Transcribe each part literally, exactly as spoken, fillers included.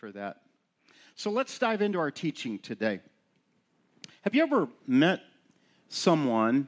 for that. So let's dive into our teaching today. Have you ever met someone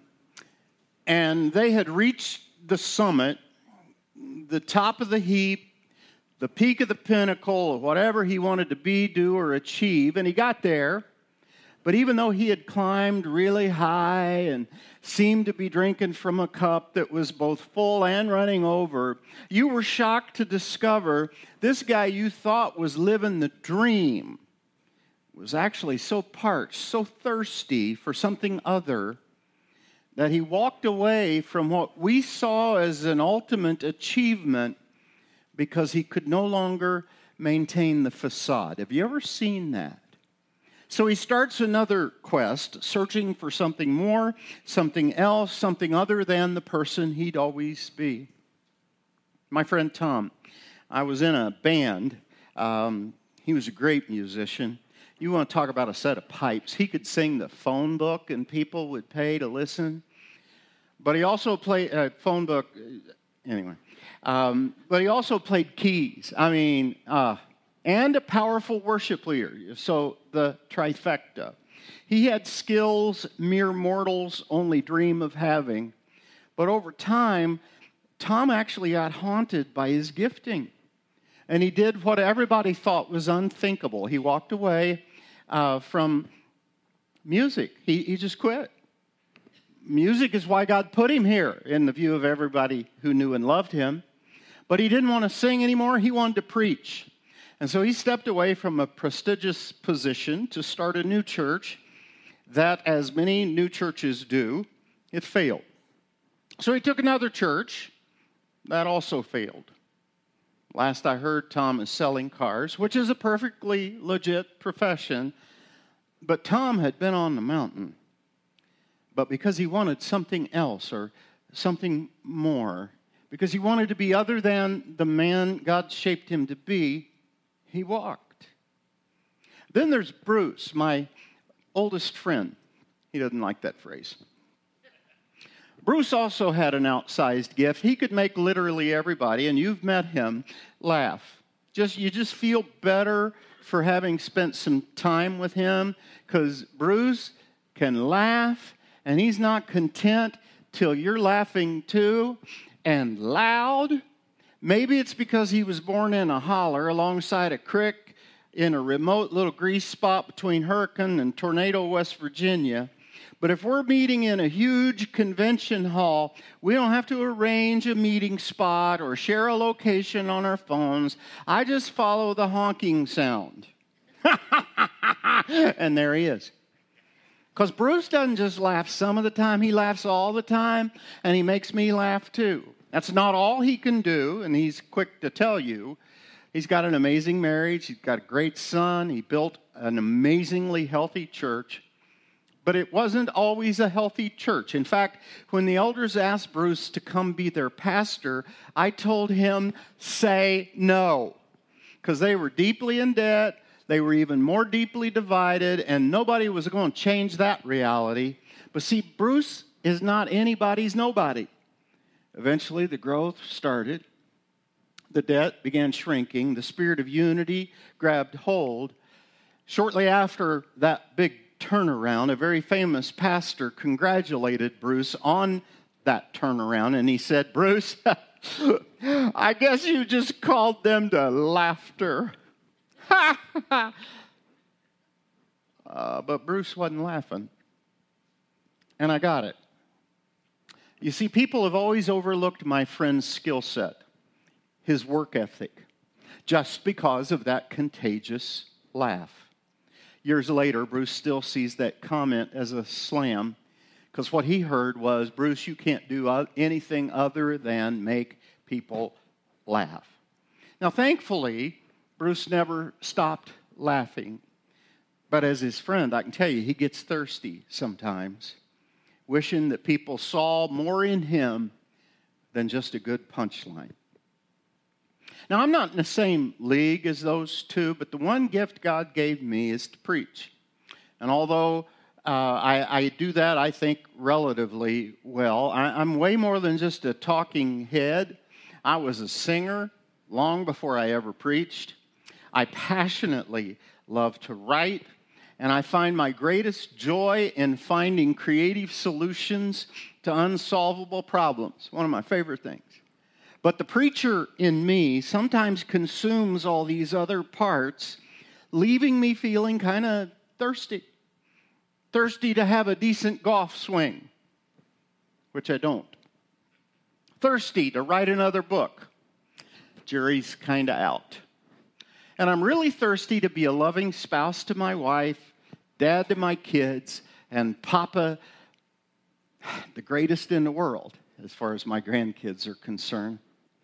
and they had reached the summit, the top of the heap, the peak of the pinnacle of whatever he wanted to be, do, or achieve, and he got there, but even though he had climbed really high and seemed to be drinking from a cup that was both full and running over, you were shocked to discover this guy you thought was living the dream was actually so parched, so thirsty for something other, that he walked away from what we saw as an ultimate achievement because he could no longer maintain the facade. Have you ever seen that? So he starts another quest, searching for something more, something else, something other than the person he'd always be. My friend Tom, I was in a band. Um, he was a great musician. You want to talk about a set of pipes. He could sing the phone book and people would pay to listen. But he also played a uh, phone book, anyway. Um, but he also played keys. I mean, uh, and a powerful worship leader. So the trifecta. He had skills mere mortals only dream of having. But over time, Tom actually got haunted by his gifting. And he did what everybody thought was unthinkable. He walked away uh, from music. He, he just quit. Music is why God put him here in the view of everybody who knew and loved him. But he didn't want to sing anymore. He wanted to preach. And so he stepped away from a prestigious position to start a new church that, as many new churches do, it failed. So he took another church that also failed. Last I heard, Tom is selling cars, which is a perfectly legit profession. But Tom had been on the mountain. But because he wanted something else or something more, because he wanted to be other than the man God shaped him to be, he walked. Then there's Bruce, my oldest friend. He doesn't like that phrase. Bruce also had an outsized gift. He could make literally everybody, and you've met him, laugh. Just you just feel better for having spent some time with him, because Bruce can laugh, and he's not content till you're laughing too, and loud. Maybe it's because he was born in a holler alongside a creek in a remote little grease spot between Hurricane and Tornado, West Virginia. But if we're meeting in a huge convention hall, we don't have to arrange a meeting spot or share a location on our phones. I just follow the honking sound. And there he is. Because Bruce doesn't just laugh some of the time, he laughs all the time, and he makes me laugh too. That's not all he can do, and he's quick to tell you. He's got an amazing marriage, he's got a great son, he built an amazingly healthy church. But it wasn't always a healthy church. In fact, when the elders asked Bruce to come be their pastor, I told him, say no. Because they were deeply in debt, they were even more deeply divided, and nobody was going to change that reality. But see, Bruce is not anybody's nobody. Eventually, the growth started. The debt began shrinking. The spirit of unity grabbed hold. Shortly after that big turnaround, a very famous pastor congratulated Bruce on that turnaround, and he said, Bruce, I guess you just called them to laughter. uh, but Bruce wasn't laughing, and I got it. You see, people have always overlooked my friend's skill set, his work ethic, just because of that contagious laugh. Years later, Bruce still sees that comment as a slam, because what he heard was, Bruce, you can't do anything other than make people laugh. Now, thankfully, Bruce never stopped laughing. But as his friend, I can tell you, he gets thirsty sometimes, wishing that people saw more in him than just a good punchline. Now, I'm not in the same league as those two, but the one gift God gave me is to preach. And although uh, I, I do that, I think, relatively well, I, I'm way more than just a talking head. I was a singer long before I ever preached. I passionately love to write, and I find my greatest joy in finding creative solutions to unsolvable problems. One of my favorite things. But the preacher in me sometimes consumes all these other parts, leaving me feeling kind of thirsty. Thirsty to have a decent golf swing, which I don't. Thirsty to write another book. Jury's kind of out. And I'm really thirsty to be a loving spouse to my wife, dad to my kids, and papa, the greatest in the world, as far as my grandkids are concerned.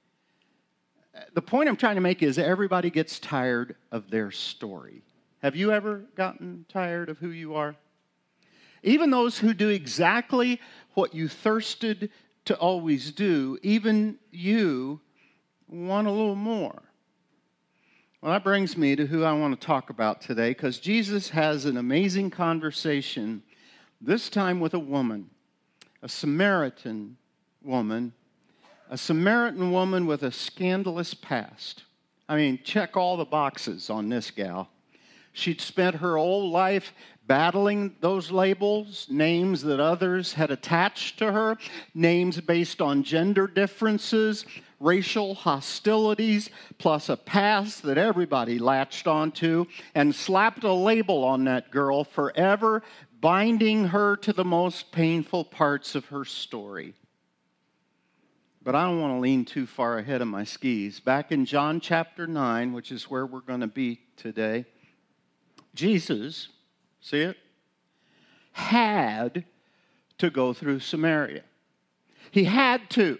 The point I'm trying to make is everybody gets tired of their story. Have you ever gotten tired of who you are? Even those who do exactly what you thirsted to always do, even you want a little more. Well, that brings me to who I want to talk about today, because Jesus has an amazing conversation, this time with a woman, a Samaritan woman, a Samaritan woman with a scandalous past. I mean, check all the boxes on this gal. She'd spent her whole life battling those labels, names that others had attached to her, names based on gender differences, racial hostilities, plus a past that everybody latched onto and slapped a label on that girl, forever binding her to the most painful parts of her story. But I don't want to lean too far ahead of my skis. Back in John chapter nine, which is where we're going to be today, Jesus, see it, had to go through Samaria. He had to,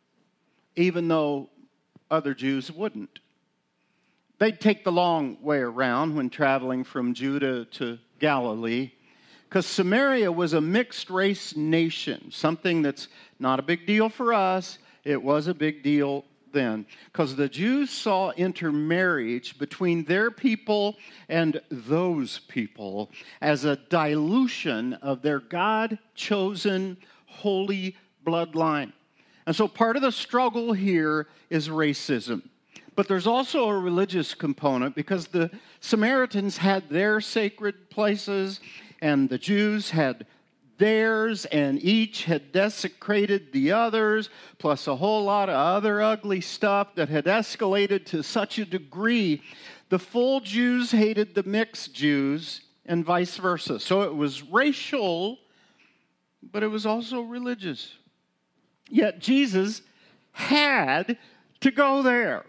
even though other Jews wouldn't. They'd take the long way around when traveling from Judah to Galilee, because Samaria was a mixed-race nation, something that's not a big deal for us. It was a big deal then, because the Jews saw intermarriage between their people and those people as a dilution of their God-chosen holy bloodline. And so part of the struggle here is racism. But there's also a religious component, because the Samaritans had their sacred places and the Jews had theirs, and each had desecrated the others, plus a whole lot of other ugly stuff that had escalated to such a degree. The full Jews hated the mixed Jews and vice versa. So it was racial, but it was also religious. Yet Jesus had to go there.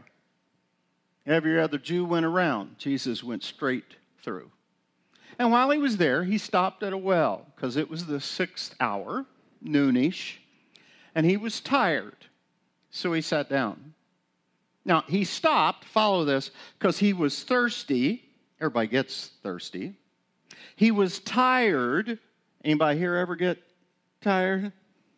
Every other Jew went around. Jesus went straight through. And while he was there, he stopped at a well, because it was the sixth hour, noonish, and he was tired. So he sat down. Now, he stopped, follow this, because he was thirsty. Everybody gets thirsty. He was tired. Anybody here ever get tired?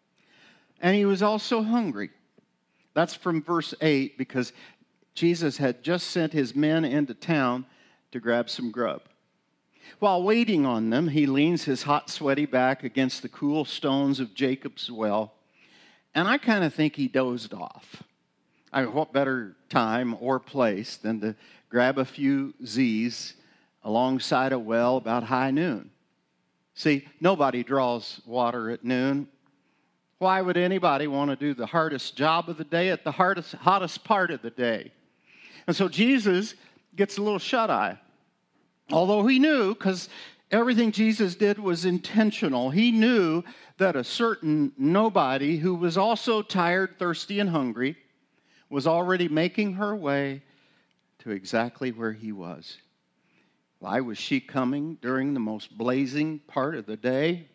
And he was also hungry. That's from verse eight, because Jesus had just sent his men into town to grab some grub. While waiting on them, he leans his hot, sweaty back against the cool stones of Jacob's well, and I kind of think he dozed off. I mean, what better time or place than to grab a few Z's alongside a well about high noon? See, nobody draws water at noon. Why would anybody want to do the hardest job of the day at the hardest, hottest part of the day? And so Jesus gets a little shut-eye. Although he knew, because everything Jesus did was intentional, he knew that a certain nobody who was also tired, thirsty, and hungry was already making her way to exactly where he was. Why was she coming during the most blazing part of the day?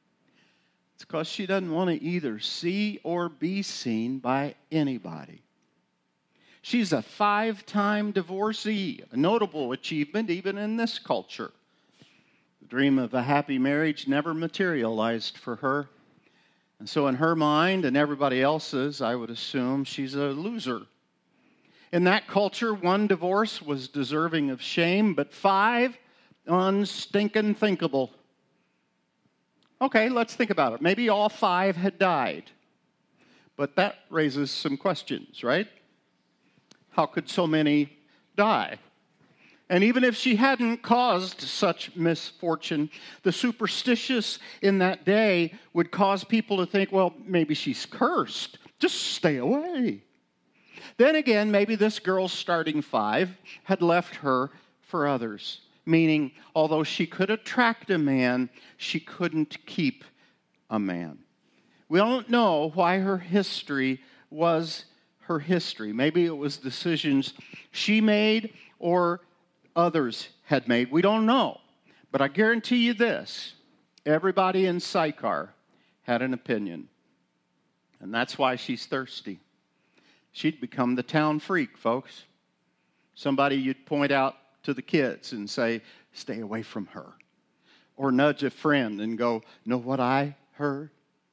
It's because she doesn't want to either see or be seen by anybody. She's a five-time divorcee, a notable achievement even in this culture. The dream of a happy marriage never materialized for her. And so in her mind and everybody else's, I would assume she's a loser. In that culture, one divorce was deserving of shame, but five, unstinking thinkable. Okay, let's think about it. Maybe all five had died. But that raises some questions, right? How could so many die? And even if she hadn't caused such misfortune, the superstitious in that day would cause people to think, well, maybe she's cursed. Just stay away. Then again, maybe this girl starting five had left her for others, meaning although she could attract a man, she couldn't keep a man. We don't know why her history was her history. Maybe it was decisions she made or others had made. We don't know. But I guarantee you this, everybody in Sychar had an opinion. And that's why she's thirsty. She'd become the town freak, folks. Somebody you'd point out to the kids and say, stay away from her. Or nudge a friend and go, know what I heard?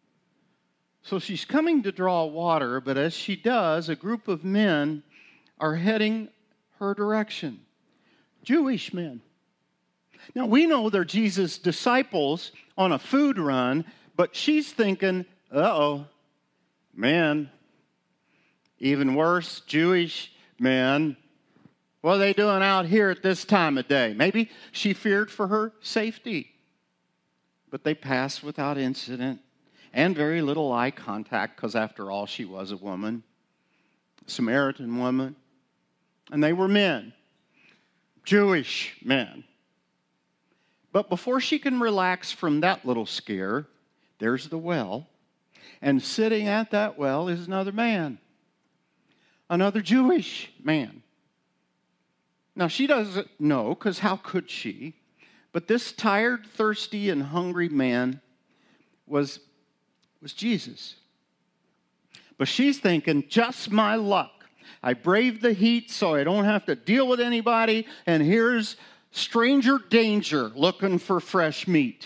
So she's coming to draw water, but as she does, a group of men are heading her direction. Jewish men. Now, we know they're Jesus' disciples on a food run, but she's thinking, uh-oh, man, even worse, Jewish men. What are they doing out here at this time of day? Maybe she feared for her safety. But they passed without incident and very little eye contact, because after all, she was a woman, a Samaritan woman, and they were men. Jewish men. But before she can relax from that little scare, there's the well. And sitting at that well is another man. Another Jewish man. Now, she doesn't know, because how could she? But this tired, thirsty, and hungry man was, was Jesus. But she's thinking, just my luck. I braved the heat so I don't have to deal with anybody, and here's stranger danger looking for fresh meat.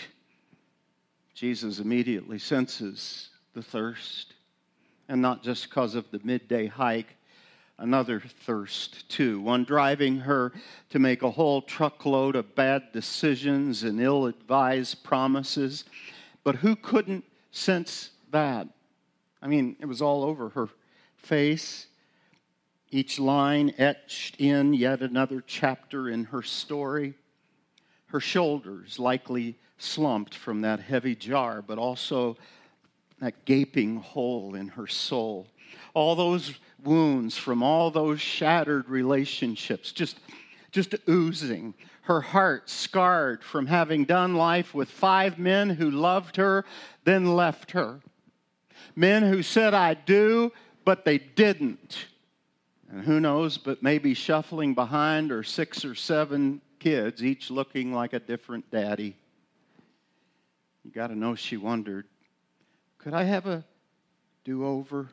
Jesus immediately senses the thirst, and not just because of the midday hike, another thirst too, one driving her to make a whole truckload of bad decisions and ill-advised promises. But who couldn't sense that? I mean, it was all over her face. Each line etched in yet another chapter in her story. Her shoulders likely slumped from that heavy jar, but also that gaping hole in her soul. All those wounds from all those shattered relationships just, just oozing. Her heart scarred from having done life with five men who loved her, then left her. Men who said, I do, but they didn't. And who knows, but maybe shuffling behind are six or seven kids, each looking like a different daddy. You got to know she wondered, could I have a do-over?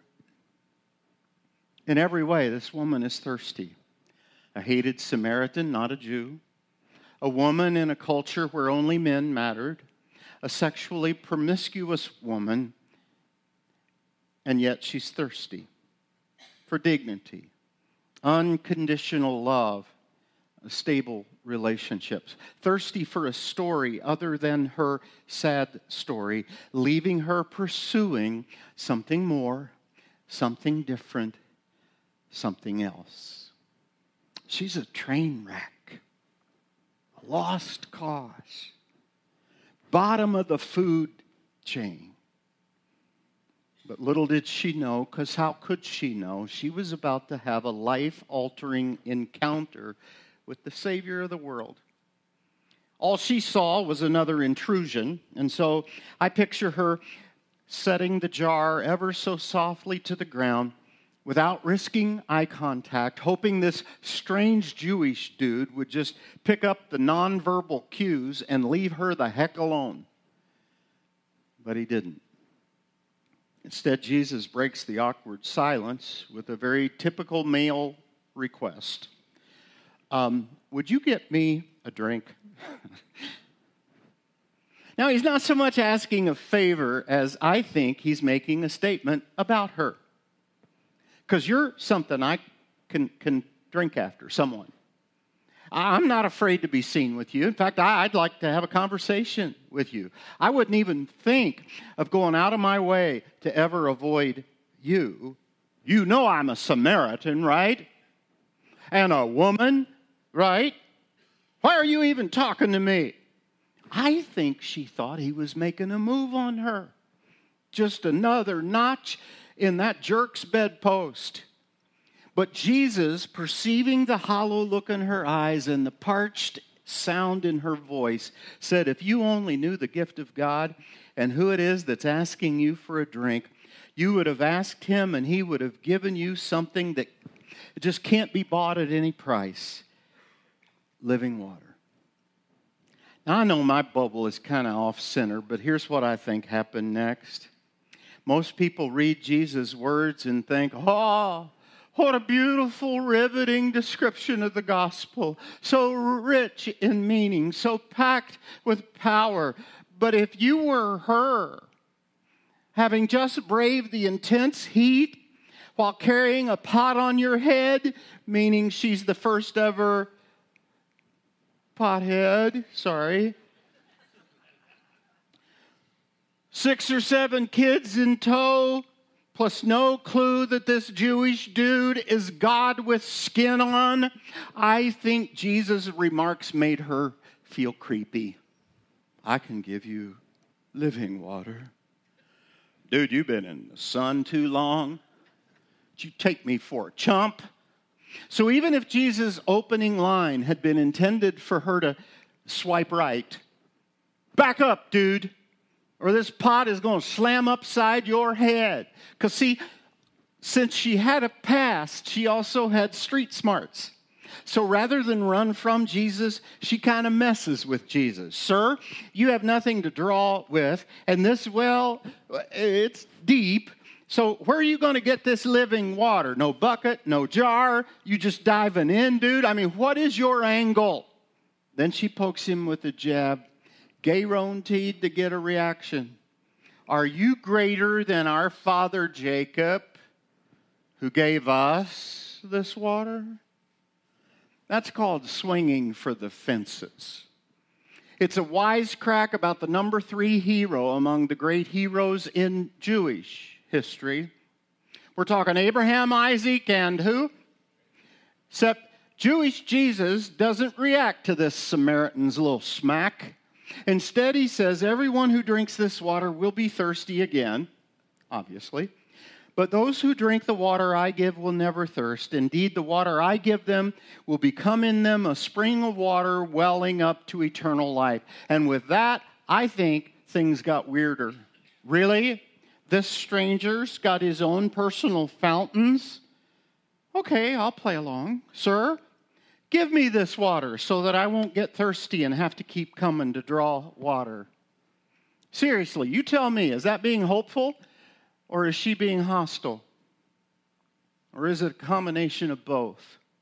In every way, this woman is thirsty. A hated Samaritan, not a Jew. A woman in a culture where only men mattered. A sexually promiscuous woman. And yet she's thirsty for dignity, unconditional love, stable relationships. Thirsty for a story other than her sad story, leaving her pursuing something more, something different, something else. She's a train wreck, a lost cause, bottom of the food chain. But little did she know, because how could she know? She was about to have a life-altering encounter with the Savior of the world. All she saw was another intrusion, and so I picture her setting the jar ever so softly to the ground without risking eye contact, hoping this strange Jewish dude would just pick up the nonverbal cues and leave her the heck alone. But he didn't. Instead, Jesus breaks the awkward silence with a very typical male request. Um, would you get me a drink? Now, he's not so much asking a favor as I think he's making a statement about her. Because you're something I can, can drink after, someone. I'm not afraid to be seen with you. In fact, I'd like to have a conversation with you. I wouldn't even think of going out of my way to ever avoid you. You know I'm a Samaritan, right? And a woman, right? Why are you even talking to me? I think she thought he was making a move on her. Just another notch in that jerk's bedpost. But Jesus, perceiving the hollow look in her eyes and the parched sound in her voice, said, if you only knew the gift of God and who it is that's asking you for a drink, you would have asked him and he would have given you something that just can't be bought at any price. Living water. Now, I know my bubble is kind of off-center, but here's what I think happened next. Most people read Jesus' words and think, oh, what a beautiful, riveting description of the gospel. So rich in meaning, so packed with power. But if you were her, having just braved the intense heat while carrying a pot on your head, meaning she's the first ever pothead, sorry. Six or seven kids in tow, plus no clue that this Jewish dude is God with skin on. I think Jesus' remarks made her feel creepy. I can give you living water. Dude, you've been in the sun too long. Did you take me for a chump? So even if Jesus' opening line had been intended for her to swipe right, back up, dude, or this pot is going to slam upside your head. Because see, since she had a past, she also had street smarts. So rather than run from Jesus, she kind of messes with Jesus. Sir, you have nothing to draw with, and this well, it's deep. So where are you going to get this living water? No bucket, no jar. You just diving in, dude? I mean, what is your angle? Then she pokes him with a jab, guaranteed to get a reaction. Are you greater than our father Jacob, who gave us this water? That's called swinging for the fences. It's a wisecrack about the number three hero among the great heroes in Jewish history. We're talking Abraham, Isaac, and who? Except Jewish Jesus doesn't react to this Samaritan's little smack. Instead, he says, everyone who drinks this water will be thirsty again, obviously. But those who drink the water I give will never thirst. Indeed, the water I give them will become in them a spring of water welling up to eternal life. And with that, I think things got weirder. Really? This stranger's got his own personal fountains? Okay, I'll play along. Sir, give me this water so that I won't get thirsty and have to keep coming to draw water. Seriously, you tell me, is that being hopeful or is she being hostile? Or is it a combination of both?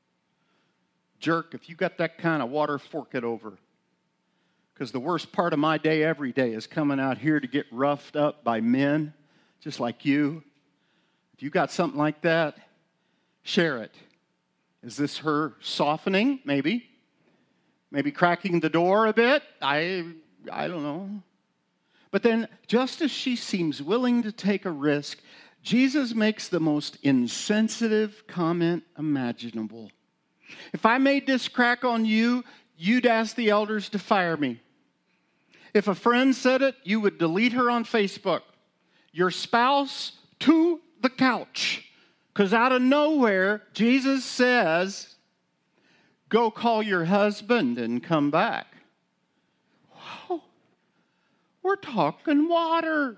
Jerk, if you got that kind of water, fork it over. Because the worst part of my day every day is coming out here to get roughed up by men just like you. If you got something like that, share it. Is this her softening? Maybe. Maybe cracking the door a bit? I, I don't know. But then, just as she seems willing to take a risk, Jesus makes the most insensitive comment imaginable. If I made this crack on you, you'd ask the elders to fire me. If a friend said it, you would delete her on Facebook. Your spouse to the couch. Because out of nowhere, Jesus says, go call your husband and come back. Whoa, we're talking water.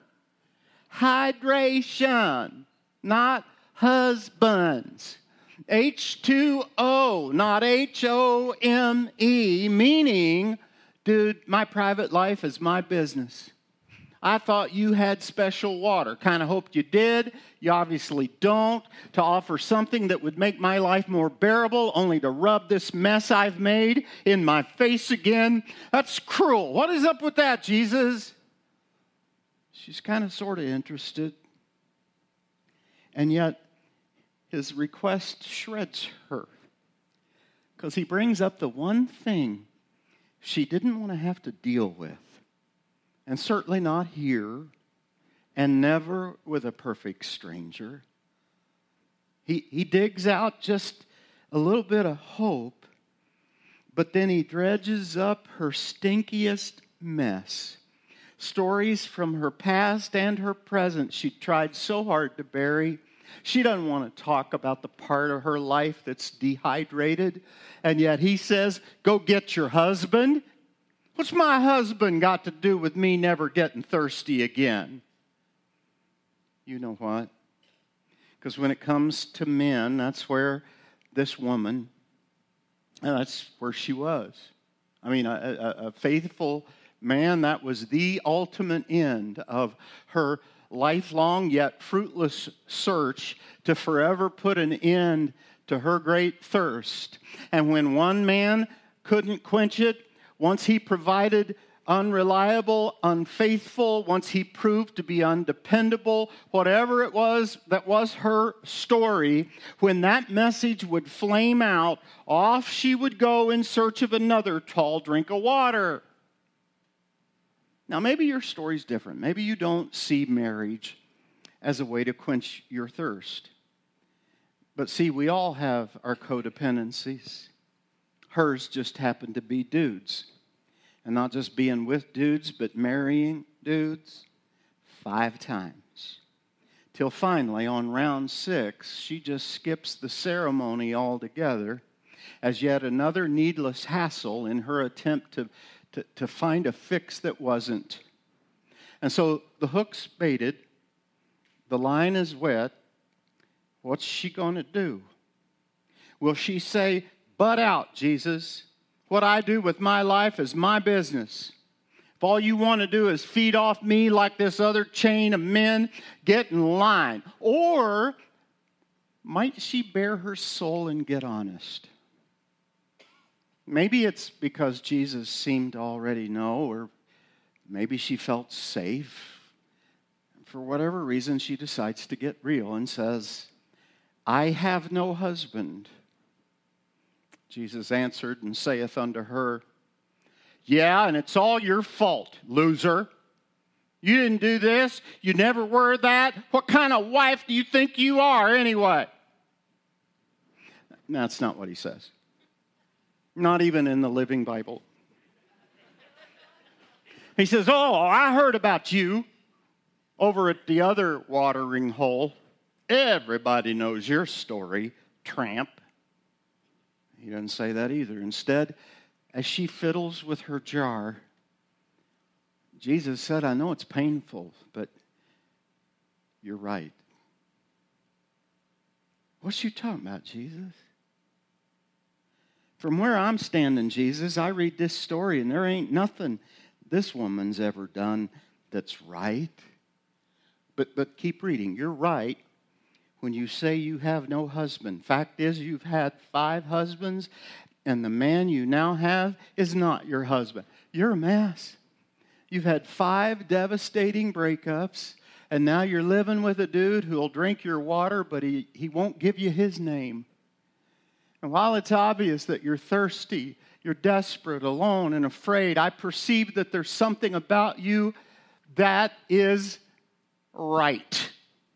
Hydration, not husbands. H two O, not H O M E, meaning, dude, my private life is my business. I thought you had special water. Kind of hoped you did. You obviously don't. To offer something that would make my life more bearable, only to rub this mess I've made in my face again. That's cruel. What is up with that, Jesus? She's kind of sort of interested. And yet, his request shreds her. Because he brings up the one thing she didn't want to have to deal with. And certainly not here, and never with a perfect stranger. He, he digs out just a little bit of hope but then he dredges up her stinkiest mess. Stories from her past and her present she tried so hard to bury. She doesn't want to talk about the part of her life that's dehydrated. And yet he says, go get your husband. What's my husband got to do with me never getting thirsty again? You know what? Because when it comes to men, that's where this woman, that's where she was. I mean, a, a, a faithful man, that was the ultimate end of her lifelong yet fruitless search to forever put an end to her great thirst. And when one man couldn't quench it, once he provided unreliable, unfaithful, once he proved to be undependable, whatever it was that was her story, when that message would flame out, off she would go in search of another tall drink of water. Now, maybe your story's different. Maybe you don't see marriage as a way to quench your thirst. But see, we all have our codependencies. Hers just happened to be dudes. And not just being with dudes, but marrying dudes five times. Till finally, on round six, she just skips the ceremony altogether as yet another needless hassle in her attempt to, to, to find a fix that wasn't. And so the hook's baited, the line is wet. What's she going to do? Will she say, "Butt out, Jesus. What I do with my life is my business. If all you want to do is feed off me like this other chain of men, get in line"? Or might she bare her soul and get honest? Maybe it's because Jesus seemed to already know, or maybe she felt safe. For whatever reason, she decides to get real and says, "I have no husband." Jesus answered and saith unto her, "Yeah, and it's all your fault, loser. You didn't do this. You never were that. What kind of wife do you think you are anyway?" That's not what he says. Not even in the Living Bible. He says, "Oh, I heard about you over at the other watering hole. Everybody knows your story, tramp." He doesn't say that either. Instead, as she fiddles with her jar, Jesus said, "I know it's painful, but you're right." What's you talking about, Jesus? From where I'm standing, Jesus, I read this story, and there ain't nothing this woman's ever done that's right. But, but keep reading. You're right when you say you have no husband. Fact is, you've had five husbands, and the man you now have is not your husband. You're a mess. You've had five devastating breakups, and now you're living with a dude who'll drink your water, but he, he won't give you his name. And while it's obvious that you're thirsty, you're desperate, alone, and afraid, I perceive that there's something about you that is right.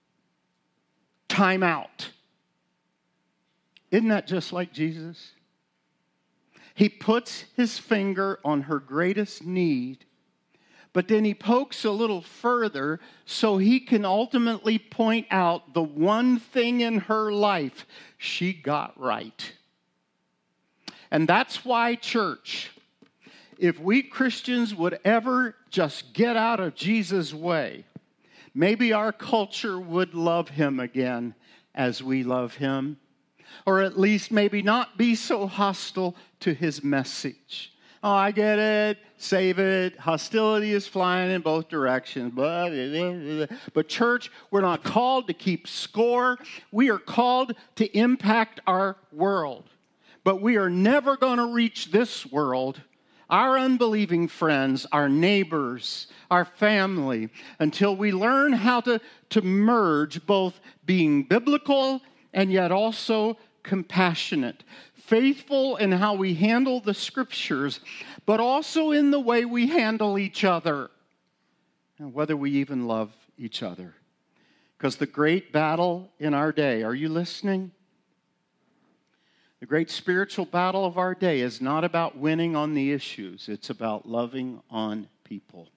Time out. Isn't that just like Jesus? He puts his finger on her greatest need, but then he pokes a little further so he can ultimately point out the one thing in her life she got right. And that's why, church, if we Christians would ever just get out of Jesus' way, maybe our culture would love him again as we love him. Or at least maybe not be so hostile to his message. Oh, I get it. Save it. Hostility is flying in both directions. But church, we're not called to keep score. We are called to impact our world. But we are never going to reach this world, our unbelieving friends, our neighbors, our family, until we learn how to, to merge both being biblical and yet also compassionate, faithful in how we handle the scriptures, but also in the way we handle each other, and whether we even love each other. Because the great battle in our day, are you listening? The great spiritual battle of our day is not about winning on the issues. It's about loving on people.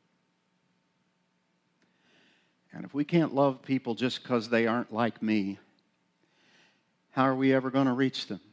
And if we can't love people just because they aren't like me, how are we ever going to reach them?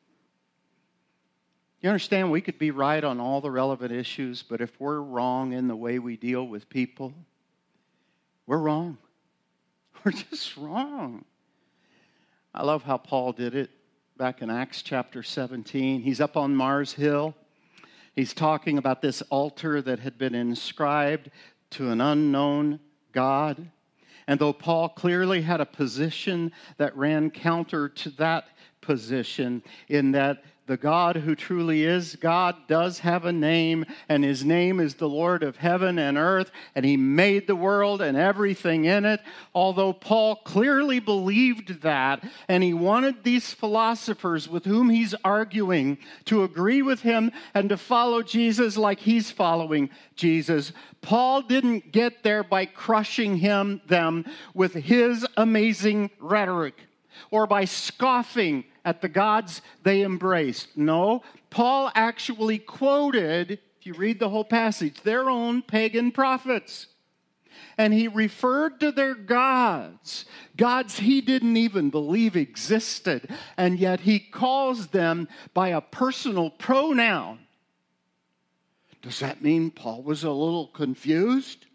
You understand, we could be right on all the relevant issues, but if we're wrong in the way we deal with people, we're wrong. We're just wrong. I love how Paul did it back in Acts chapter seventeen. He's up on Mars Hill. He's talking about this altar that had been inscribed to an unknown God. And though Paul clearly had a position that ran counter to that position, in that the God who truly is God does have a name, and his name is the Lord of heaven and earth, and he made the world and everything in it. Although Paul clearly believed that, and he wanted these philosophers with whom he's arguing to agree with him and to follow Jesus like he's following Jesus, Paul didn't get there by crushing him them with his amazing rhetoric or by scoffing at the gods they embraced. No, Paul actually quoted, if you read the whole passage, their own pagan prophets. And he referred to their gods, gods he didn't even believe existed, and yet he calls them by a personal pronoun. Does that mean Paul was a little confused?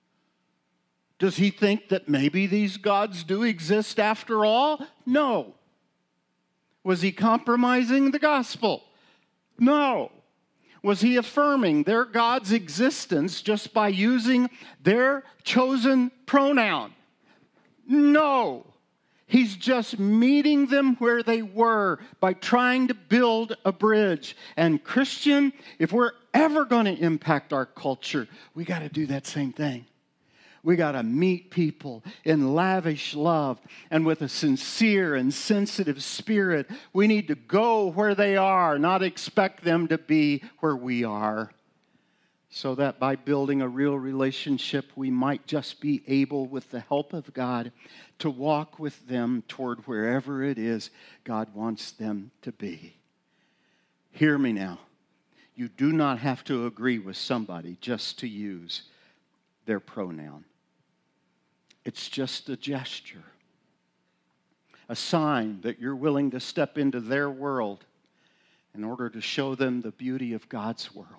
Does he think that maybe these gods do exist after all? No. Was he compromising the gospel? No. Was he affirming their God's existence just by using their chosen pronoun? No. He's just meeting them where they were by trying to build a bridge. And Christian, if we're ever going to impact our culture, we got to do that same thing. We got to meet people in lavish love and with a sincere and sensitive spirit. We need to go where they are, not expect them to be where we are. So that by building a real relationship, we might just be able, with the help of God, to walk with them toward wherever it is God wants them to be. Hear me now. You do not have to agree with somebody just to use their pronoun. It's just a gesture, a sign that you're willing to step into their world in order to show them the beauty of God's world.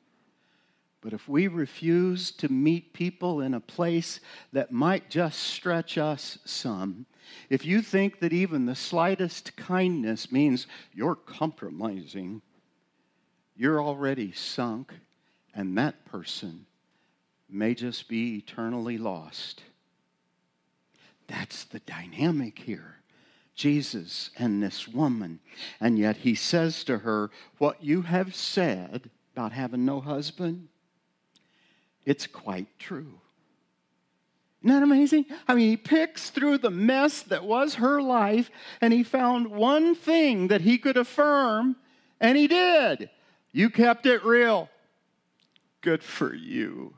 But if we refuse to meet people in a place that might just stretch us some, if you think that even the slightest kindness means you're compromising, you're already sunk, and that person may just be eternally lost. That's the dynamic here. Jesus and this woman. And yet he says to her, what you have said about having no husband, it's quite true. Isn't that amazing? I mean, he picks through the mess that was her life, and he found one thing that he could affirm, and he did. You kept it real. Good for you.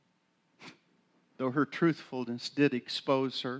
Though her truthfulness did expose her,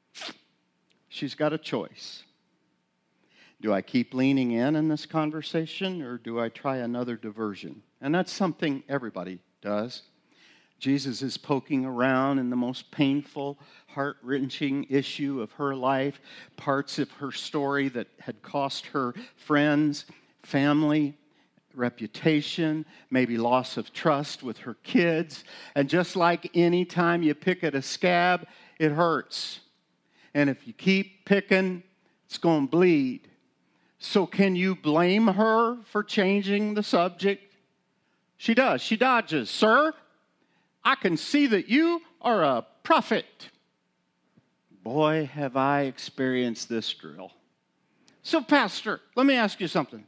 she's got a choice. Do I keep leaning in in this conversation, or do I try another diversion? And that's something everybody does. Jesus is poking around in the most painful, heart-wrenching issue of her life, parts of her story that had cost her friends, family, reputation, maybe loss of trust with her kids. And just like any time you pick at a scab, it hurts. And if you keep picking, it's going to bleed. So can you blame her for changing the subject? She does. She dodges. Sir, I can see that you are a prophet. Boy, have I experienced this drill. So, Pastor, let me ask you something.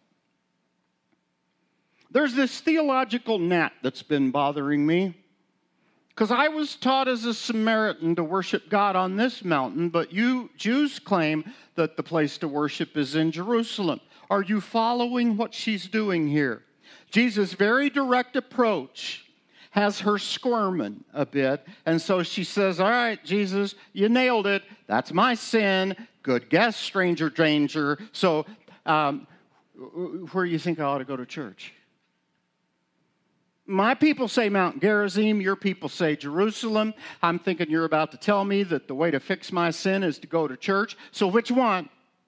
There's this theological gnat that's been bothering me. Because I was taught as a Samaritan to worship God on this mountain, but you Jews claim that the place to worship is in Jerusalem. Are you following what she's doing here? Jesus' very direct approach has her squirming a bit, and so she says, all right, Jesus, you nailed it. That's my sin. Good guess, stranger danger. So um, Where do you think I ought to go to church? My people say Mount Gerizim. Your people say Jerusalem. I'm thinking you're about to tell me that the way to fix my sin is to go to church. So which one?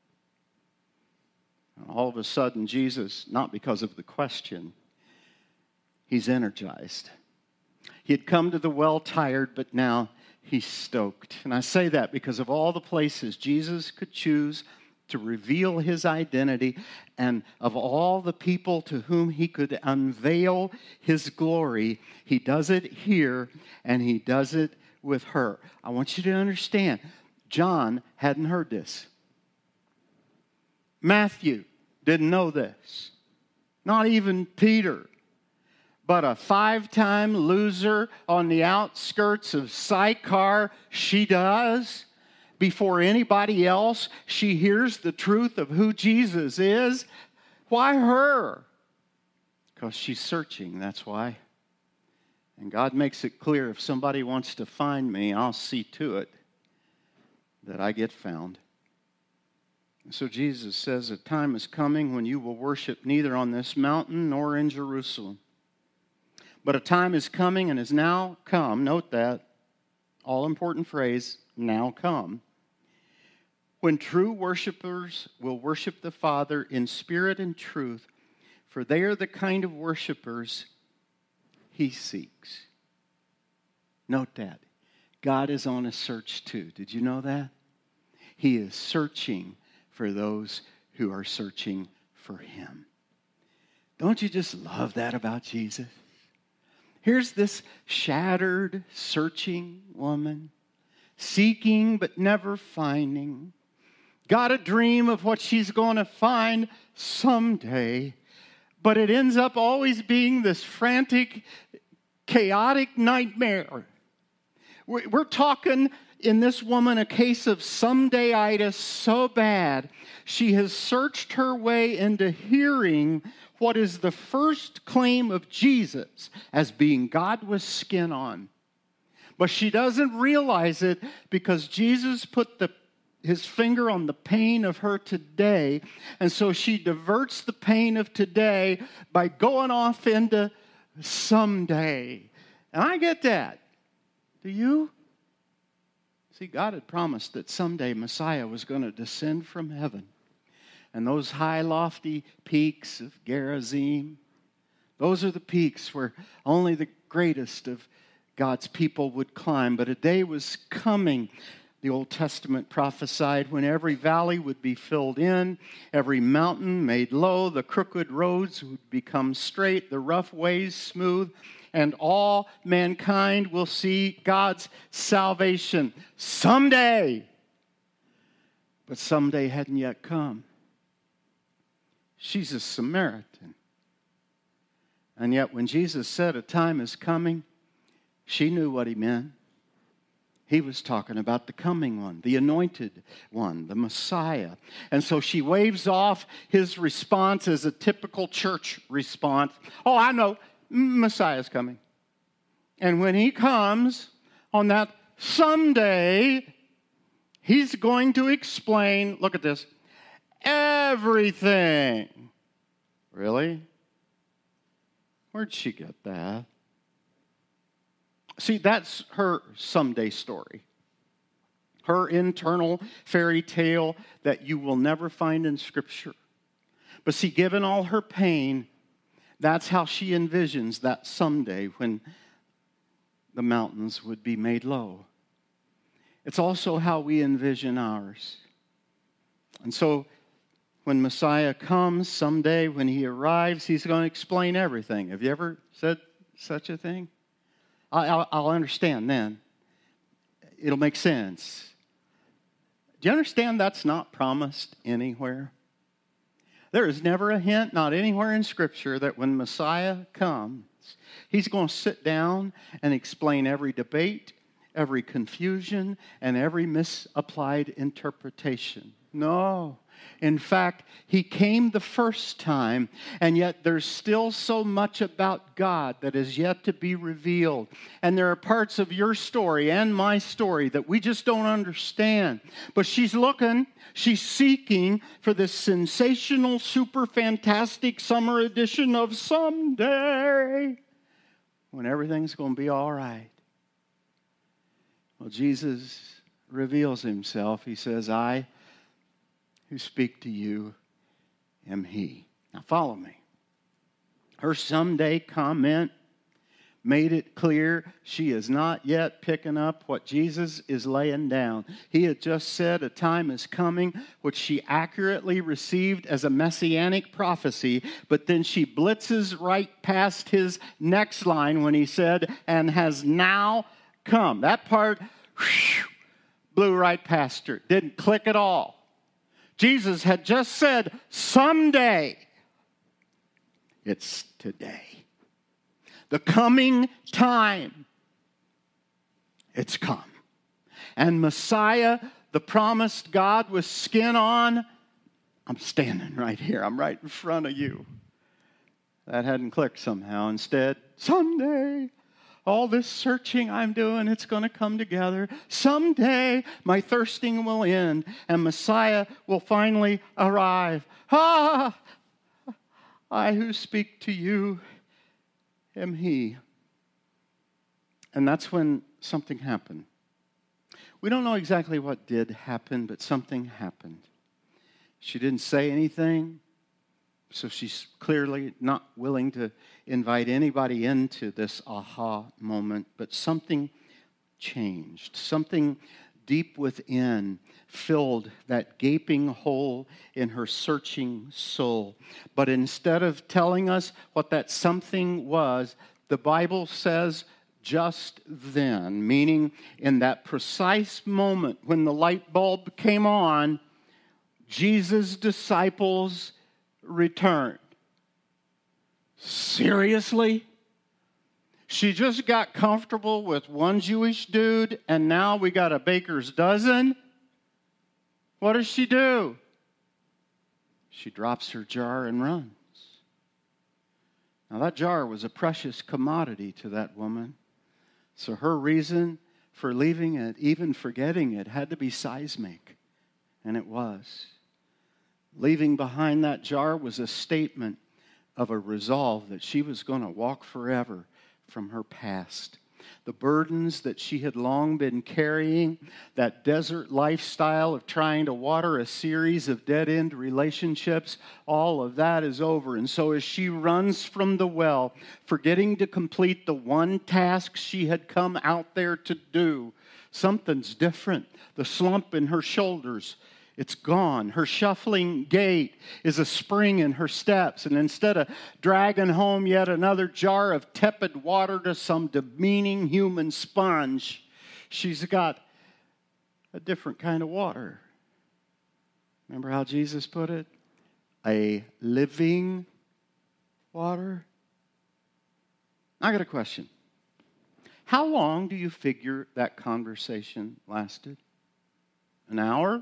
All of a sudden, Jesus, not because of the question, he's energized. He had come to the well tired, but now he's stoked. And I say that because of all the places Jesus could choose to reveal his identity, and of all the people to whom he could unveil his glory, he does it here, and he does it with her. I want you to understand, John hadn't heard this. Matthew didn't know this. Not even Peter. But a five-time loser on the outskirts of Sychar, she does. Before anybody else, she hears the truth of who Jesus is. Why her? Because she's searching, that's why. And God makes it clear, if somebody wants to find me, I'll see to it that I get found. And so Jesus says, a time is coming when you will worship neither on this mountain nor in Jerusalem. But a time is coming and has now come, note that, all-important phrase, now come, when true worshipers will worship the Father in spirit and truth, for they are the kind of worshipers he seeks. Note that. God is on a search too. Did you know that? He is searching for those who are searching for him. Don't you just love that about Jesus? Here's this shattered, searching woman, seeking but never finding. Got a dream of what she's going to find someday, but it ends up always being this frantic, chaotic nightmare. We're talking in this woman a case of somedayitis so bad, she has searched her way into hearing what is the first claim of Jesus as being God with skin on. But she doesn't realize it because Jesus put the, his finger on the pain of her today. And so she diverts the pain of today by going off into someday. And I get that. Do you? See, God had promised that someday Messiah was going to descend from heaven. And those high, lofty peaks of Gerizim, those are the peaks where only the greatest of God's people would climb. But a day was coming, the Old Testament prophesied, when every valley would be filled in, every mountain made low, the crooked roads would become straight, the rough ways smooth, and all mankind will see God's salvation someday. But someday hadn't yet come. She's a Samaritan. And yet when Jesus said a time is coming, she knew what he meant. He was talking about the coming one, the anointed one, the Messiah. And so she waves off his response as a typical church response. Oh, I know, Messiah's coming. And when he comes on that someday, he's going to explain, look at this, everything. Really? Where'd she get that? See, that's her someday story. Her internal fairy tale that you will never find in Scripture. But see, given all her pain, that's how she envisions that someday when the mountains would be made low. It's also how we envision ours. And so when Messiah comes someday, when he arrives, he's going to explain everything. Have you ever said such a thing? I'll, I'll understand then. It'll make sense. Do you understand that's not promised anywhere? There is never a hint, not anywhere in Scripture, that when Messiah comes, he's going to sit down and explain every debate, every confusion, and every misapplied interpretation. No. In fact, he came the first time, and yet there's still so much about God that is yet to be revealed. And there are parts of your story and my story that we just don't understand. But she's looking, she's seeking for this sensational, super fantastic summer edition of someday when everything's going to be all right. Well, Jesus reveals himself. He says, I who speak to you am he. Now follow me. Her someday comment made it clear she is not yet picking up what Jesus is laying down. He had just said a time is coming, which she accurately received as a messianic prophecy, but then she blitzes right past his next line when he said, and has now come. That part whew, blew right past her. Didn't click at all. Jesus had just said, someday. It's today. The coming time. It's come. And Messiah, the promised God with skin on, I'm standing right here. I'm right in front of you. That hadn't clicked somehow. Instead, someday. All this searching I'm doing, it's going to come together. Someday, my thirsting will end, and Messiah will finally arrive. Ah, I who speak to you am he. And that's when something happened. We don't know exactly what did happen, but something happened. She didn't say anything, so she's clearly not willing to invite anybody into this aha moment, but something changed. Something deep within filled that gaping hole in her searching soul. But instead of telling us what that something was, the Bible says just then, meaning in that precise moment when the light bulb came on, Jesus' disciples returned. Seriously? She just got comfortable with one Jewish dude, and now we got a baker's dozen? What does she do? She drops her jar and runs. Now, that jar was a precious commodity to that woman, so her reason for leaving it, even forgetting it, had to be seismic, and it was. Leaving behind that jar was a statement of a resolve that she was going to walk forever from her past. The burdens that she had long been carrying, that desert lifestyle of trying to water a series of dead-end relationships, all of that is over. And so as she runs from the well, forgetting to complete the one task she had come out there to do, something's different. The slump in her shoulders, it's gone. Her shuffling gait is a spring in her steps. And instead of dragging home yet another jar of tepid water to some demeaning human sponge, she's got a different kind of water. Remember how Jesus put it? A living water. I got a question. How long do you figure that conversation lasted? An hour?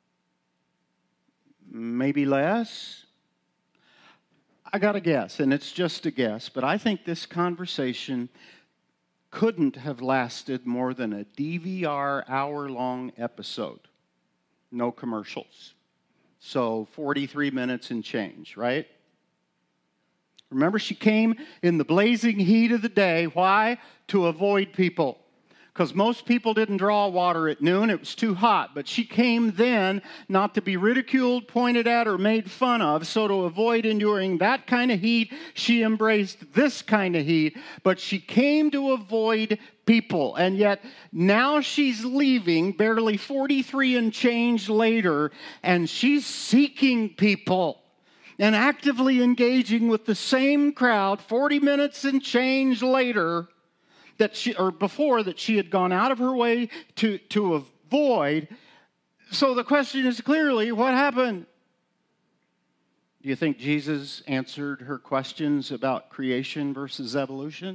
Maybe less. I got a guess, and it's just a guess, but I think this conversation couldn't have lasted more than a D V R hour-long episode. No commercials. So forty-three minutes and change, right? Remember, she came in the blazing heat of the day. Why? To avoid people. Because most people didn't draw water at noon. It was too hot. But she came then not to be ridiculed, pointed at, or made fun of. So to avoid enduring that kind of heat, she embraced this kind of heat. But she came to avoid people. And yet now she's leaving barely forty-three and change later, and she's seeking people and actively engaging with the same crowd forty minutes and change later. That she, or before, that she had gone out of her way to, to avoid. So the question is clearly, what happened? Do you think Jesus answered her questions about creation versus evolution?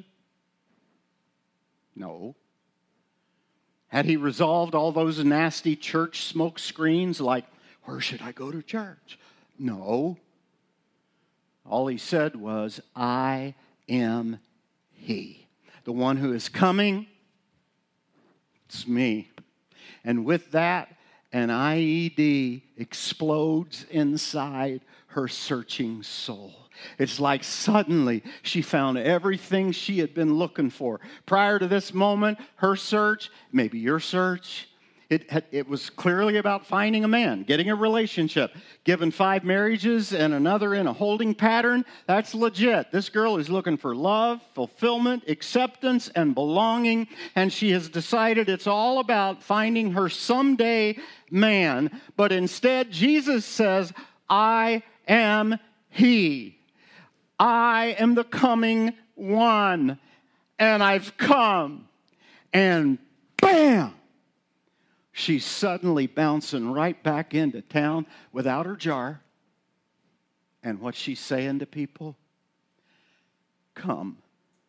No. Had he resolved all those nasty church smoke screens like, Where should I go to church? No. All he said was, I am he. The one who is coming, it's me. And with that, an I E D explodes inside her searching soul. It's like suddenly she found everything she had been looking for. Prior to this moment, her search, maybe your search, it, had, it was clearly about finding a man, getting a relationship. Given five marriages and another in a holding pattern, that's legit. This girl is looking for love, fulfillment, acceptance, and belonging, and she has decided it's all about finding her someday man. But instead, Jesus says, I am he. I am the coming one, and I've come. And bam! She's suddenly bouncing right back into town without her jar. And what's she saying to people? Come.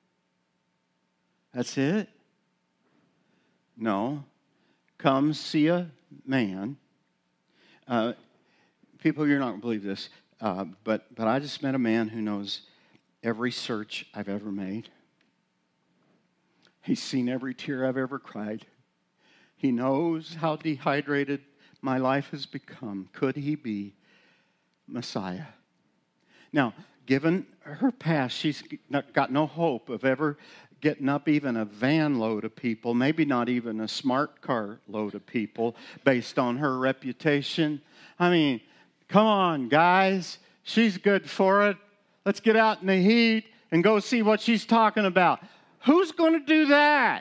That's it? No. Come see a man. Uh, people, you're not going to believe this, uh, but, but I just met a man who knows every search I've ever made. He's seen every tear I've ever cried. He knows how dehydrated my life has become. Could he be Messiah? Now, given her past, she's got no hope of ever getting up even a van load of people, maybe not even a smart car load of people, based on her reputation. I mean, come on, guys. She's good for it. Let's get out in the heat and go see what she's talking about. Who's going to do that?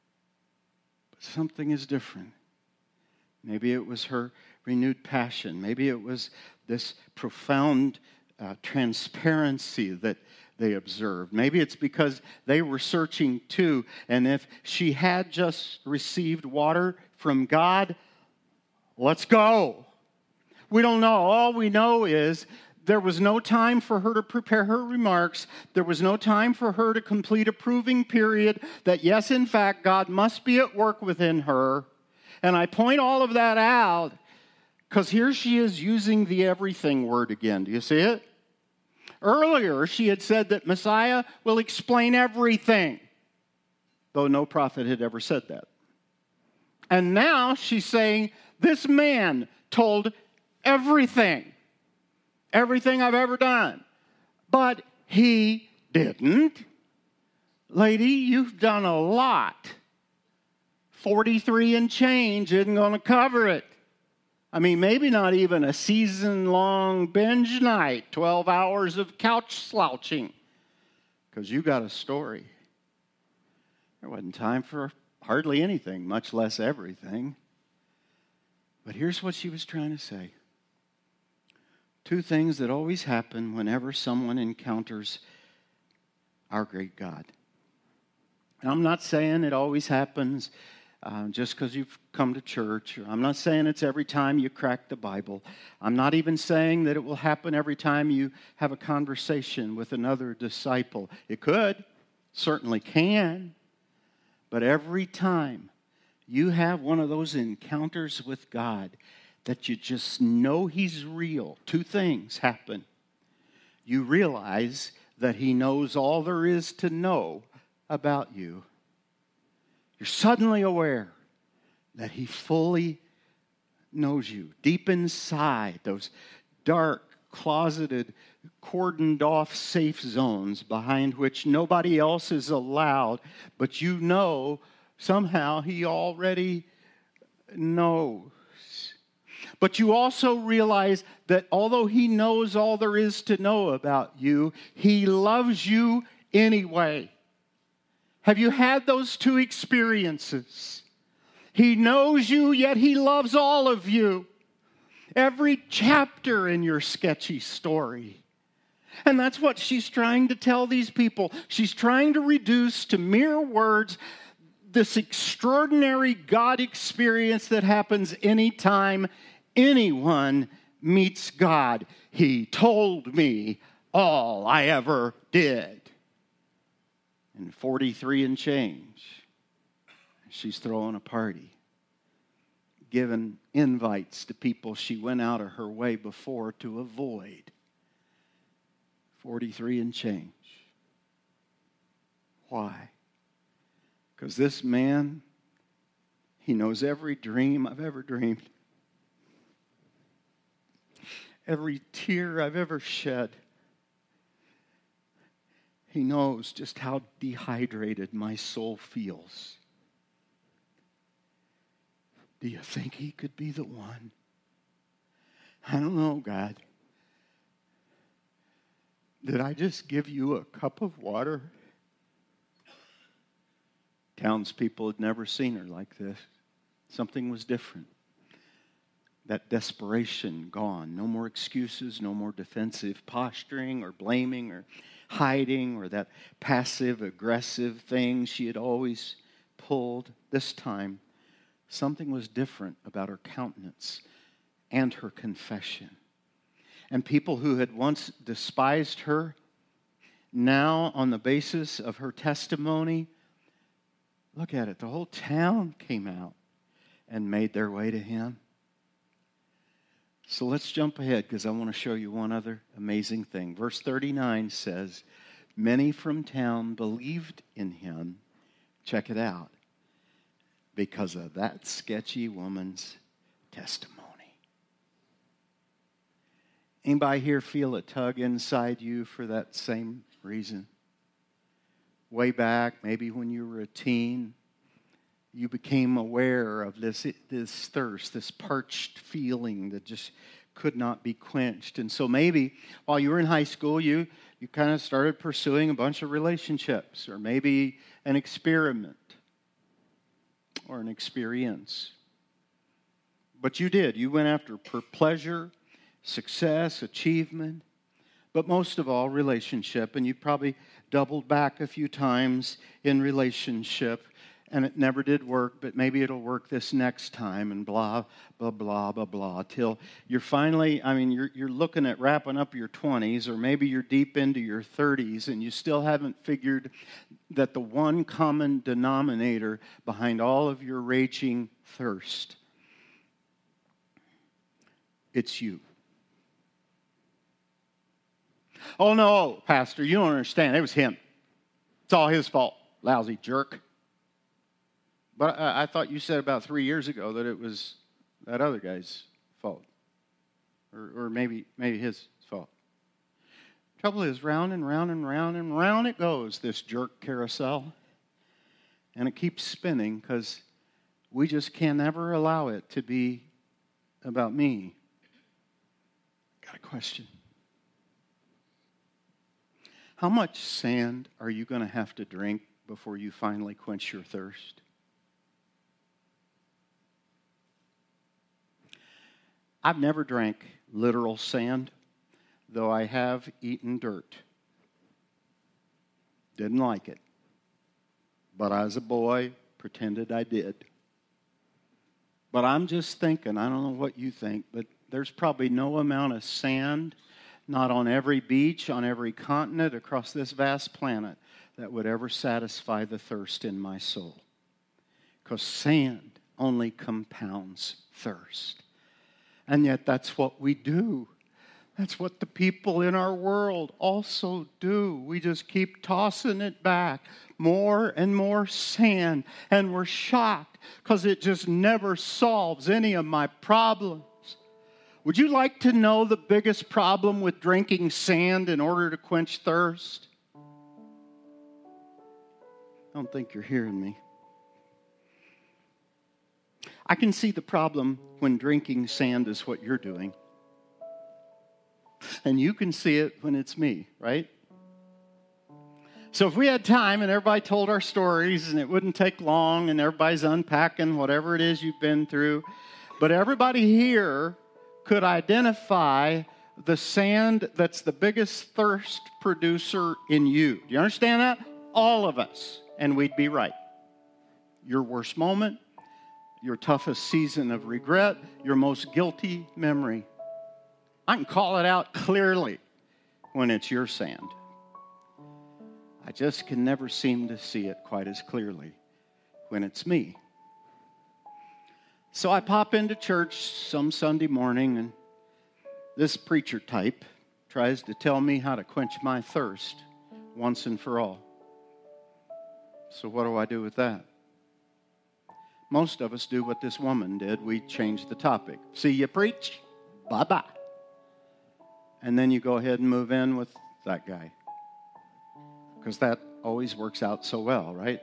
Something is different. Maybe it was her renewed passion. Maybe it was this profound uh, transparency that they observed. Maybe it's because they were searching too. And if she had just received water from God, let's go. We don't know. All we know is there was no time for her to prepare her remarks. There was no time for her to complete a proving period that, yes, in fact, God must be at work within her. And I point all of that out because here she is using the everything word again. Do you see it? Earlier, she had said that Messiah will explain everything, though no prophet had ever said that. And now she's saying, this man told everything. Everything I've ever done. But he didn't. Lady, you've done a lot. forty-three and change isn't going to cover it. I mean, maybe not even a season-long binge night, twelve hours of couch slouching, because you got a story. There wasn't time for hardly anything, much less everything. But here's what she was trying to say. Two things that always happen whenever someone encounters our great God. And I'm not saying it always happens uh, just because you've come to church. Or I'm not saying it's every time you crack the Bible. I'm not even saying that it will happen every time you have a conversation with another disciple. It could, certainly can. But every time you have one of those encounters with God that you just know He's real, two things happen. You realize that He knows all there is to know about you. You're suddenly aware that He fully knows you. Deep inside those dark, closeted, cordoned off safe zones behind which nobody else is allowed, but you know somehow He already knows. But you also realize that although He knows all there is to know about you, He loves you anyway. Have you had those two experiences? He knows you, yet He loves all of you. Every chapter in your sketchy story. And that's what she's trying to tell these people. She's trying to reduce to mere words this extraordinary God experience that happens anytime anyone meets God. He told me all I ever did. And forty-three and change, she's throwing a party. given invites to people she went out of her way before to avoid. forty-three and change. Why? Because this man, he knows every dream I've ever dreamed. Every tear I've ever shed. He knows just how dehydrated my soul feels. Do you think he could be the one? I don't know, God. Did I just give you a cup of water? Townspeople had never seen her like this. Something was different. That desperation gone. No more excuses, no more defensive posturing or blaming or hiding or that passive aggressive thing she had always pulled. This time, something was different about her countenance and her confession. And people who had once despised her, now on the basis of her testimony, look at it, the whole town came out and made their way to him. So let's jump ahead because I want to show you one other amazing thing. Verse thirty-nine says, many from town believed in him. Check it out. Because of that sketchy woman's testimony. Anybody here feel a tug inside you for that same reason? Way back, maybe when you were a teen, you became aware of this, this thirst, this parched feeling that just could not be quenched. And so maybe while you were in high school, you, you kind of started pursuing a bunch of relationships or maybe an experiment or an experience. But you did. You went after pleasure, success, achievement, but most of all, relationship. And you probably doubled back a few times in relationship, and it never did work, but maybe it'll work this next time, and blah, blah, blah, blah, blah, till you're finally, I mean, you're, you're looking at wrapping up your twenties, or maybe you're deep into your thirties, and you still haven't figured that the one common denominator behind all of your raging thirst, it's you. Oh, no, Pastor, you don't understand. It was him. It's all his fault, lousy jerk. But I, I thought you said about three years ago that it was that other guy's fault. Or, or maybe, maybe his fault. Trouble is, round and round and round and round it goes, this jerk carousel. And it keeps spinning because we just can never allow it to be about me. Got a question. How much sand are you going to have to drink before you finally quench your thirst? I've never drank literal sand, though I have eaten dirt. Didn't like it. But as a boy, pretended I did. But I'm just thinking, I don't know what you think, but there's probably no amount of sand, not on every beach, on every continent, across this vast planet, that would ever satisfy the thirst in my soul. Because sand only compounds thirst. And yet that's what we do. That's what the people in our world also do. We just keep tossing it back. More and more sand. And we're shocked because it just never solves any of my problems. Would you like to know the biggest problem with drinking sand in order to quench thirst? I don't think you're hearing me. I can see the problem when drinking sand is what you're doing. And you can see it when it's me, right? So if we had time and everybody told our stories and it wouldn't take long and everybody's unpacking whatever it is you've been through, but everybody here could identify the sand that's the biggest thirst producer in you. Do you understand that? All of us. And we'd be right. Your worst moment, your toughest season of regret, your most guilty memory. I can call it out clearly when it's your sand. I just can never seem to see it quite as clearly when it's me. So I pop into church some Sunday morning, and this preacher type tries to tell me how to quench my thirst once and for all. So what do I do with that? Most of us do what this woman did. We change the topic. See you preach? Bye-bye. And then you go ahead and move in with that guy. Because that always works out so well, right?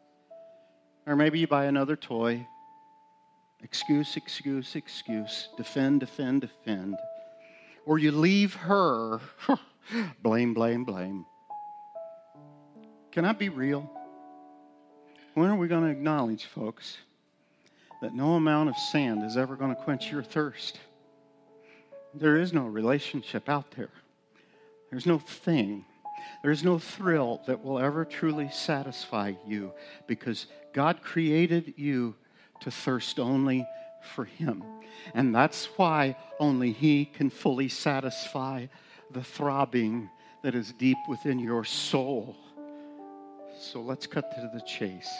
Or maybe you buy another toy. Excuse, excuse, excuse. Defend, defend, defend. Or you leave her. Blame, blame, blame. Can I be real? When are we going to acknowledge, folks, that no amount of sand is ever going to quench your thirst? There is no relationship out there. There's no thing. There's no thrill that will ever truly satisfy you, because God created you to thirst only for Him. And that's why only He can fully satisfy the throbbing that is deep within your soul. So let's cut to the chase.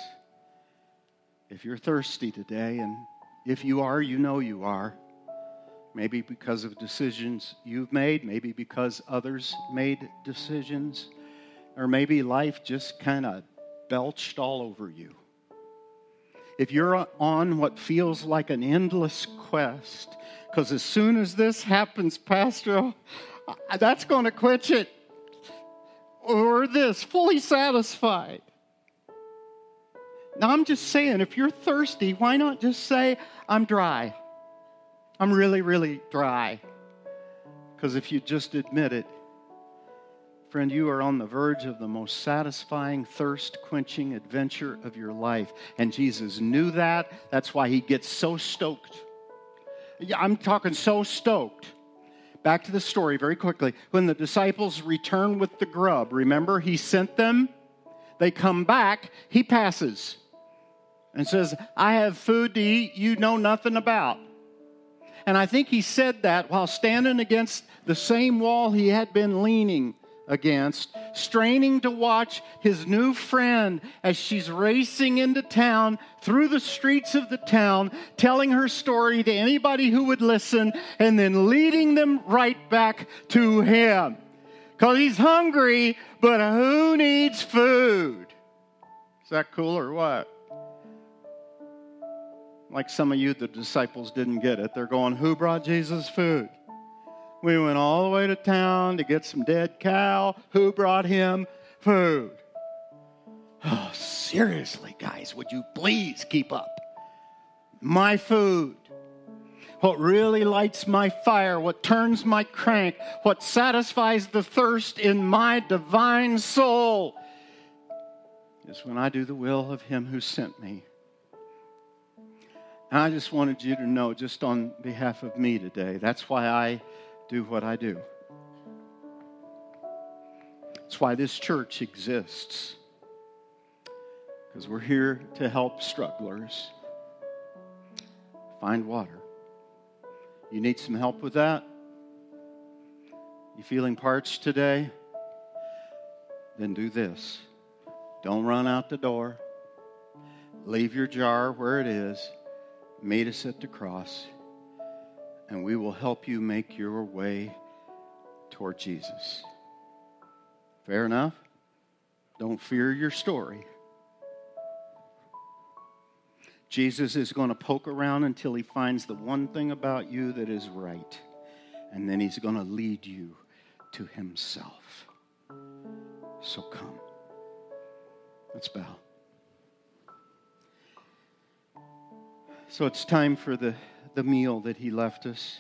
If you're thirsty today, and if you are, you know you are, maybe because of decisions you've made, maybe because others made decisions, or maybe life just kind of belched all over you. If you're on what feels like an endless quest, because as soon as this happens, Pastor, that's going to quench it. Or this, fully satisfied. Now, I'm just saying, if you're thirsty, why not just say, I'm dry. I'm really, really dry. Because if you just admit it, friend, you are on the verge of the most satisfying, thirst-quenching adventure of your life. And Jesus knew that. That's why He gets so stoked. Yeah, I'm talking so stoked. Back to the story very quickly. When the disciples return with the grub, remember, He sent them. They come back. He passes and says, I have food to eat you know nothing about. And I think He said that while standing against the same wall He had been leaning against, straining to watch his new friend as she's racing into town, through the streets of the town, telling her story to anybody who would listen, and then leading them right back to Him. Because He's hungry, but who needs food? Is that cool or what? Like some of you, the disciples didn't get it. They're going, who brought Jesus food? We went all the way to town to get some dead cow. Who brought Him food? Oh, seriously, guys, would you please keep up? My food. What really lights my fire, what turns my crank, what satisfies the thirst in my divine soul is when I do the will of Him who sent me. And I just wanted you to know, just on behalf of me today, that's why I do what I do. It's why this church exists. Because we're here to help strugglers find water. You need some help with that? You feeling parched today? Then do this. Don't run out the door. Leave your jar where it is. Meet us at the cross. And we will help you make your way toward Jesus. Fair enough? Don't fear your story. Jesus is going to poke around until He finds the one thing about you that is right. And then He's going to lead you to Himself. So come. Let's bow. So it's time for the, the meal that He left us.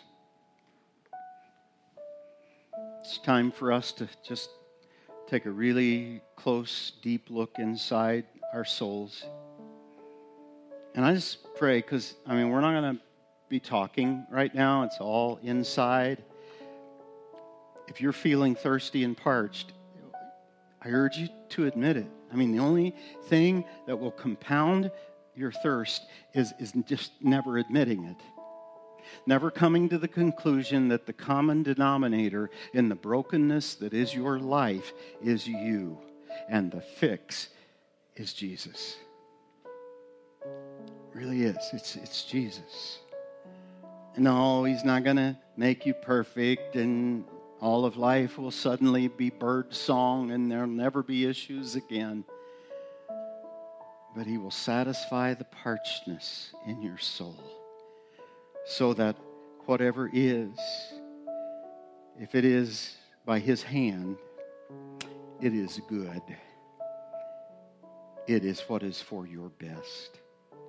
It's time for us to just take a really close, deep look inside our souls. And I just pray, because, I mean, we're not going to be talking right now. It's all inside. If you're feeling thirsty and parched, I urge you to admit it. I mean, the only thing that will compound your thirst is, is just never admitting it. Never coming to the conclusion that the common denominator in the brokenness that is your life is you, and the fix is Jesus. really is. It's, it's Jesus. No, he's not going to make you perfect, and all of life will suddenly be bird song, and there'll never be issues again. But he will satisfy the parchedness in your soul, so that whatever is, if it is by his hand, it is good. It is what is for your best.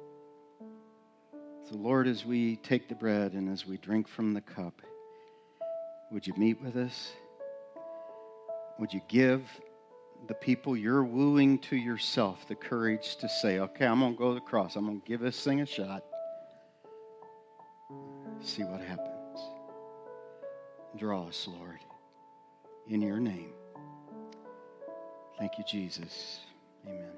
So, Lord, as we take the bread and as we drink from the cup, would you meet with us? Would you give the people you're wooing to yourself the courage to say, okay, I'm going to go to the cross. I'm going to give this thing a shot. See what happens. Draw us, Lord, in your name. Thank you, Jesus. Amen.